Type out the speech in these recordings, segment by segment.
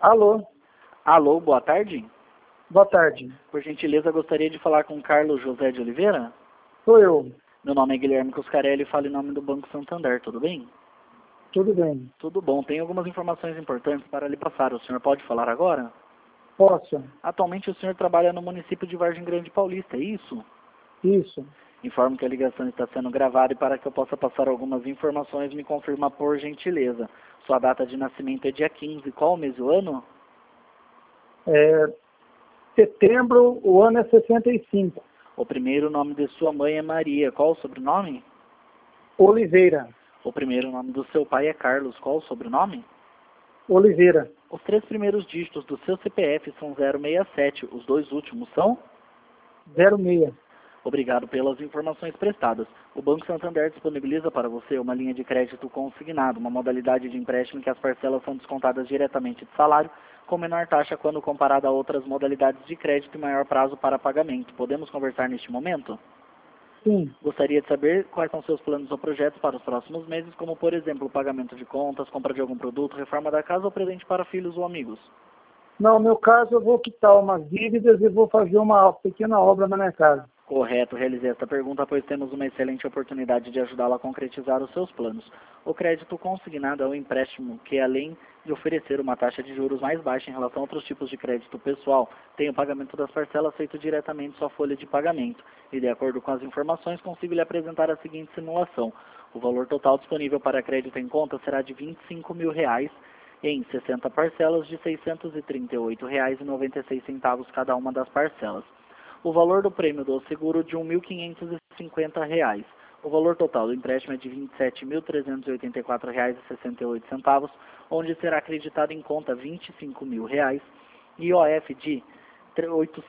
Alô, Alô, boa tarde. boa tarde. Por gentileza, gostaria de falar com Carlos José de Oliveira. Sou eu. Meu nome é Guilherme Cuscarelli e falo em nome do Banco Santander, tudo bem? Tudo bem? Tudo bom, tenho algumas informações importantes para lhe passar. O senhor pode falar agora? Posso? Atualmente o senhor trabalha no município de Vargem Grande Paulista, é isso? Isso. Informo que a ligação está sendo gravada e para que eu possa passar algumas informações, me confirma por gentileza. Sua data de nascimento é dia 15, qual o mês e o ano? Setembro, o ano é 65. O primeiro nome de sua mãe é Maria, qual o sobrenome? Oliveira. O primeiro nome do seu pai é Carlos, qual o sobrenome? Oliveira. Os 3 primeiros dígitos do seu CPF são 067, os 2 últimos são? 06. Obrigado pelas informações prestadas. O Banco Santander disponibiliza para você uma linha de crédito consignado, uma modalidade de empréstimo em que as parcelas são descontadas diretamente de salário, com menor taxa quando comparada a outras modalidades de crédito e maior prazo para pagamento. Podemos conversar neste momento? Sim. Gostaria de saber quais são seus planos ou projetos para os próximos meses, como por exemplo, pagamento de contas, compra de algum produto, reforma da casa ou presente para filhos ou amigos. No meu caso, eu vou quitar umas dívidas e vou fazer uma pequena obra na minha casa. Correto, realizei esta pergunta, pois temos uma excelente oportunidade de ajudá-la a concretizar os seus planos. O crédito consignado é um empréstimo que, além de oferecer uma taxa de juros mais baixa em relação a outros tipos de crédito pessoal, tem o pagamento das parcelas feito diretamente em sua folha de pagamento. E, de acordo com as informações, consigo lhe apresentar a seguinte simulação. O valor total disponível para crédito em conta será de R$ 25.000 em 60 parcelas de R$ 638,96 cada uma das parcelas. O valor do prêmio do seguro de R$ 1.550. O valor total do empréstimo é de R$ 27.384,68, onde será acreditado em conta R$ 25.000, IOF de R$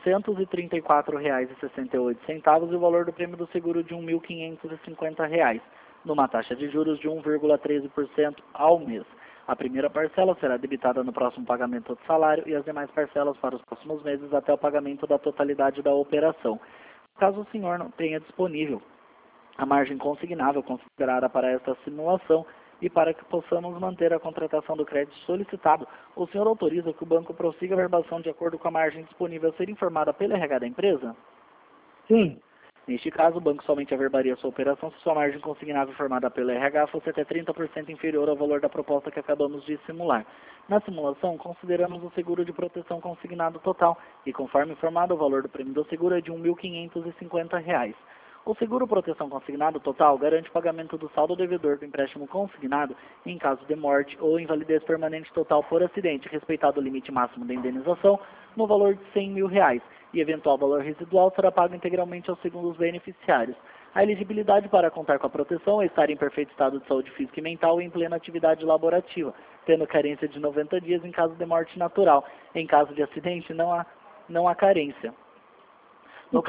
834,68 e o valor do prêmio do seguro de R$ 1.550, numa taxa de juros de 1,13% ao mês. A primeira parcela será debitada no próximo pagamento do salário e as demais parcelas para os próximos meses até o pagamento da totalidade da operação. Caso o senhor não tenha disponível a margem consignável considerada para esta simulação e para que possamos manter a contratação do crédito solicitado, o senhor autoriza que o banco prossiga a verbação de acordo com a margem disponível a ser informada pelo RH da empresa? Sim. Neste caso, o banco somente averbaria sua operação se sua margem consignável formada pelo RH fosse até 30% inferior ao valor da proposta que acabamos de simular. Na simulação, consideramos o seguro de proteção consignado total e, conforme informado, o valor do prêmio do seguro é de R$ 1.550. O seguro proteção consignado total garante o pagamento do saldo devedor do empréstimo consignado em caso de morte ou invalidez permanente total por acidente, respeitado o limite máximo da indenização no valor de R$ 100.000 e eventual valor residual será pago integralmente aos segundos beneficiários. A elegibilidade para contar com a proteção é estar em perfeito estado de saúde física e mental e em plena atividade laborativa, tendo carência de 90 dias em caso de morte natural. Em caso de acidente, não há carência. Eu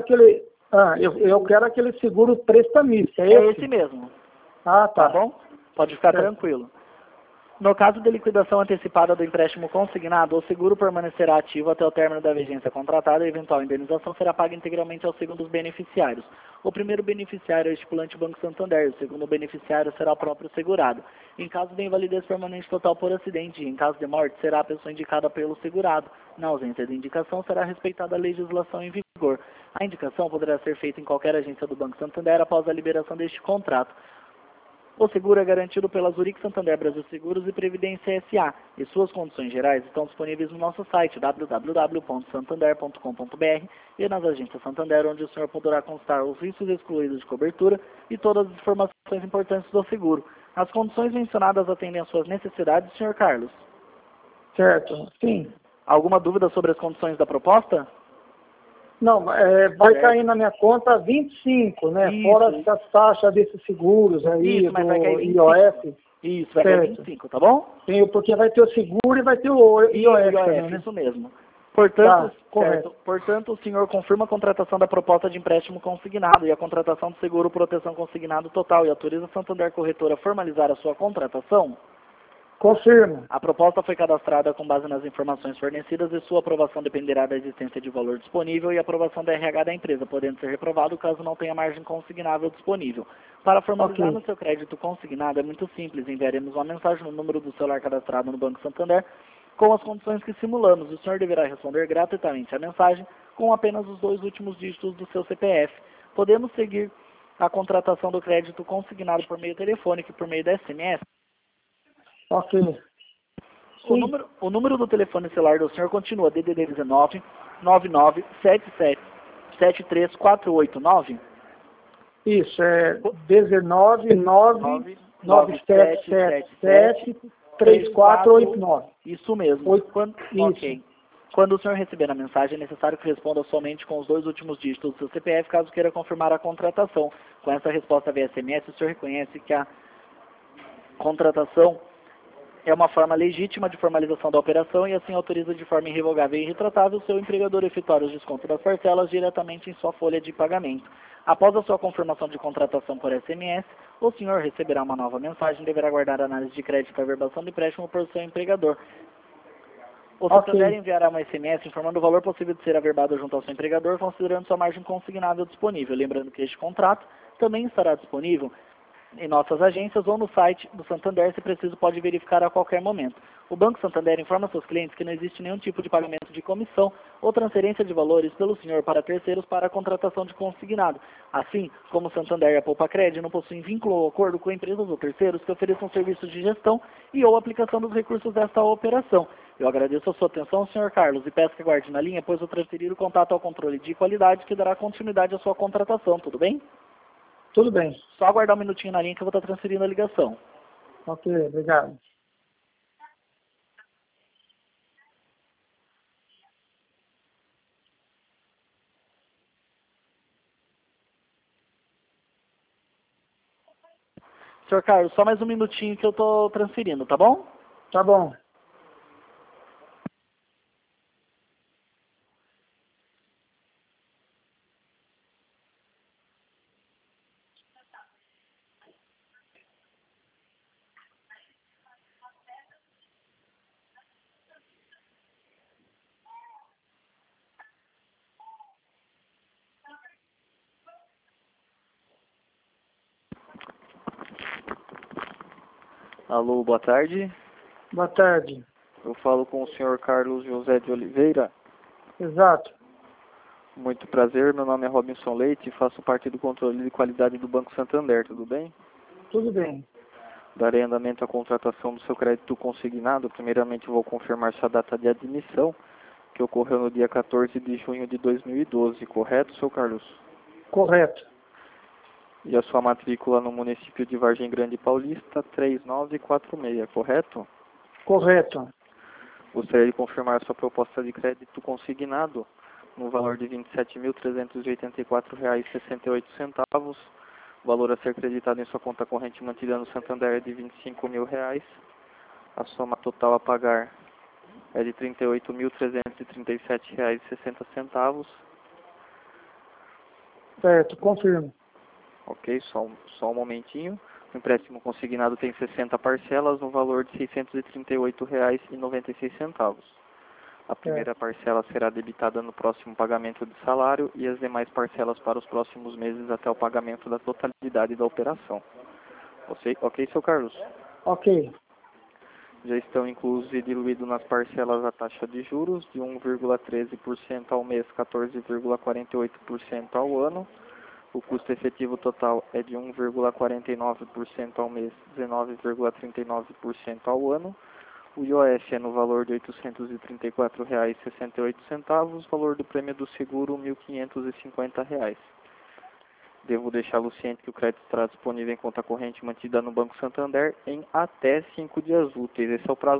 quero aquele seguro prestamista, é esse mesmo. Ah, tá. Tá bom? Pode ficar Certo. tranquilo. No caso de liquidação antecipada do empréstimo consignado, o seguro permanecerá ativo até o término da vigência contratada e a eventual indenização será paga integralmente aos segundos beneficiários. O primeiro beneficiário é o estipulante Banco Santander, o segundo beneficiário será o próprio segurado. Em caso de invalidez permanente total por acidente e em caso de morte, será a pessoa indicada pelo segurado. Na ausência de indicação, será respeitada a legislação em vigor. A indicação poderá ser feita em qualquer agência do Banco Santander após a liberação deste contrato. O seguro é garantido pela Zurich Santander Brasil Seguros e Previdência S.A. e suas condições gerais estão disponíveis no nosso site www.santander.com.br e nas agências Santander, onde o senhor poderá constar os riscos excluídos de cobertura e todas as informações importantes do seguro. As condições mencionadas atendem às suas necessidades, Sr. Carlos? Certo, sim. Alguma dúvida sobre as condições da proposta? Não, vai cair na minha conta 25, né? Isso. Fora essas taxas desses seguros aí, Isso, mas vai cair do 25. IOF. Isso, vai cair 25, tá bom? Sim, porque vai ter o seguro e vai ter o IOF também, né? Isso mesmo. Portanto, Tá, correto. Portanto, o senhor confirma a contratação da proposta de empréstimo consignado e a contratação do seguro proteção consignado total e autoriza a Santander Corretora a formalizar a sua contratação? Confirmo. A proposta foi cadastrada com base nas informações fornecidas e sua aprovação dependerá da existência de valor disponível e aprovação da RH da empresa, podendo ser reprovado caso não tenha margem consignável disponível. Para formalizar no seu crédito consignado é muito simples, enviaremos uma mensagem no número do celular cadastrado no Banco Santander com as condições que simulamos. O senhor deverá responder gratuitamente à mensagem com apenas os 2 últimos dígitos do seu CPF. Podemos seguir a contratação do crédito consignado por meio telefônico e por meio da SMS? Ok. O número do telefone celular do senhor continua DDD 19 9977 73489? Isso, é 19 9 9777 3489. Isso mesmo. Ok. Quando o senhor receber a mensagem, é necessário que responda somente com os 2 últimos dígitos do seu CPF, caso queira confirmar a contratação. Com essa resposta via SMS, o senhor reconhece que a contratação é uma forma legítima de formalização da operação e assim autoriza de forma irrevogável e irretratável o seu empregador a efetuar os descontos das parcelas diretamente em sua folha de pagamento. Após a sua confirmação de contratação por SMS, o senhor receberá uma nova mensagem e deverá aguardar a análise de crédito e averbação do empréstimo por seu empregador. O Santander enviará uma SMS informando o valor possível de ser averbado junto ao seu empregador, considerando sua margem consignável disponível. Lembrando que este contrato também estará disponível em nossas agências ou no site do Santander, se preciso pode verificar a qualquer momento. O Banco Santander informa seus clientes que não existe nenhum tipo de pagamento de comissão ou transferência de valores pelo senhor para terceiros para a contratação de consignado. Assim, como o Santander e a Poupa Cred não possuem vínculo ou acordo com empresas ou terceiros que ofereçam serviços de gestão e ou aplicação dos recursos desta operação. Eu agradeço a sua atenção, Sr. Carlos, e peço que aguarde na linha, pois vou transferir o contato ao controle de qualidade que dará continuidade à sua contratação, tudo bem? Tudo bem. Só aguardar um minutinho na linha que eu vou estar transferindo a ligação. Ok, obrigado. Sr. Carlos, só mais um minutinho que eu estou transferindo, tá bom? Tá bom. Alô, boa tarde. Boa tarde. Eu falo com o senhor Carlos José de Oliveira. Exato. Muito prazer, meu nome é Robinson Leite e faço parte do controle de qualidade do Banco Santander, tudo bem? Tudo bem. Darei andamento à contratação do seu crédito consignado. Primeiramente vou confirmar sua data de admissão, que ocorreu no dia 14 de junho de 2012, correto, seu Carlos? Correto. E a sua matrícula no município de Vargem Grande Paulista, 3946, correto? Correto. Gostaria de confirmar sua proposta de crédito consignado no valor de R$ 27.384,68. O valor a ser creditado em sua conta corrente mantida no Santander é de R$ 25.000. A soma total a pagar é de R$ 38.337,60. Certo, confirmo. Ok, só um momentinho. O empréstimo consignado tem 60 parcelas no valor de R$ 638,96. A primeira parcela será debitada no próximo pagamento de salário e as demais parcelas para os próximos meses até o pagamento da totalidade da operação. Ok, seu Carlos? Ok. Já estão inclusos e diluídos nas parcelas a taxa de juros de 1,13% ao mês, 14,48% ao ano. O custo efetivo total é de 1,49% ao mês, 19,39% ao ano. O IOF é no valor de R$ 834,68, valor do prêmio do seguro R$ 1.550. Devo deixá-lo ciente que o crédito estará disponível em conta corrente mantida no Banco Santander em até 5 dias úteis. Esse é o prazo